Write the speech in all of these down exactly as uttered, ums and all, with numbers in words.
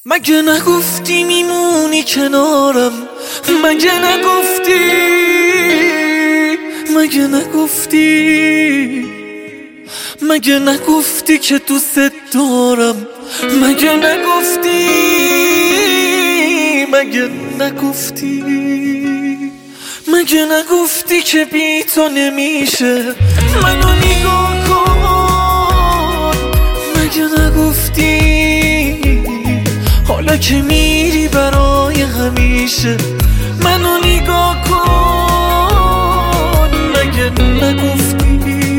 مگه نگفتی میمونی کنارم؟ مگه نگفتی؟ مگه نگفتی؟ مگه نگفتی که دوست دارم؟ مگه نگفتی؟ مگه نگفتی؟ مگه نگفتی که بی تو نمیشه؟ منو نگاه کن. مگه نگفتی حالا که میری برای همیشه؟ منو نگاه کن. مگه نگفتی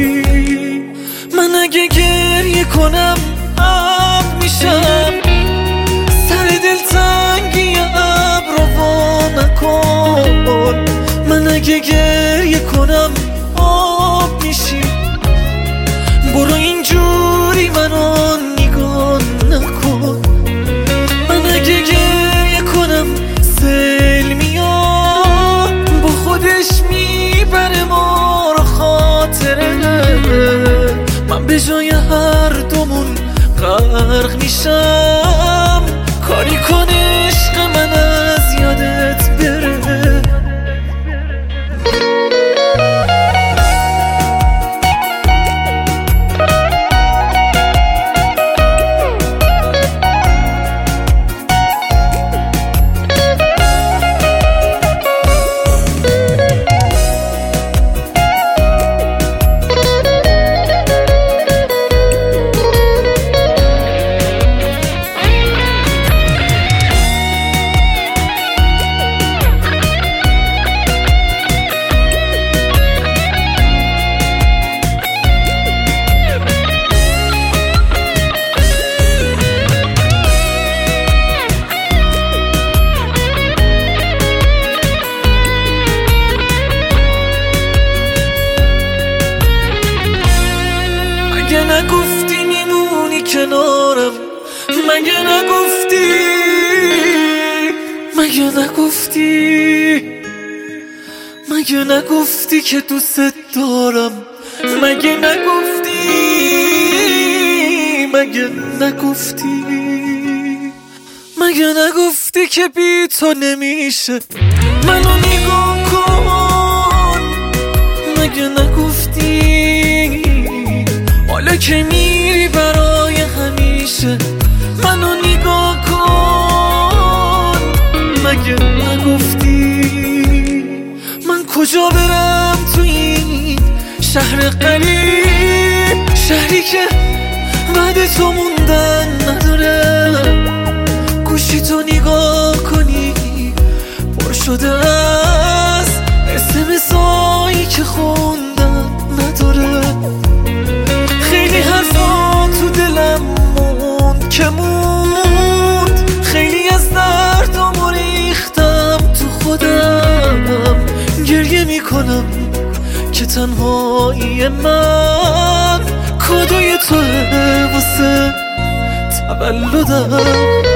من اگه گریه کنم اب میشم؟ سر دلتنگی ابر وا نکن. من اگه گریه کنم آب میشی. برو اینجوری منو نگاه نکن. من اگه گریه کنم سیل میاد با خودش میبره ما رو خاطره. من به جای هر دومون غرق میشم. کاری کن عشق من از یادت بره. مگه نگفتی میمونی کنارم؟ مگه نگفتی؟ مگه نگفتی؟ مگه نگفتی که دوست دارم؟ مگه نگفتی؟ مگه نگفتی؟ مگه نگفتی که بی تو نمیشه؟ منو نگاه کن. مگه نگفتی حالا که میری برای همیشه؟ منو نگاه کن. مگه نگفتی من کجا برم تو این شهر غریب؟ شهری که بعد تو موندن نداره. گوشی تو نگاه کنی پر شده از اسمسایی که خوندن نداره. خیلی حرفا تو دلم موند که موند. خیلی از دردم ریختم تو خودم. گریه میکنم که تنهایی من کادوی توه واسه تولدم.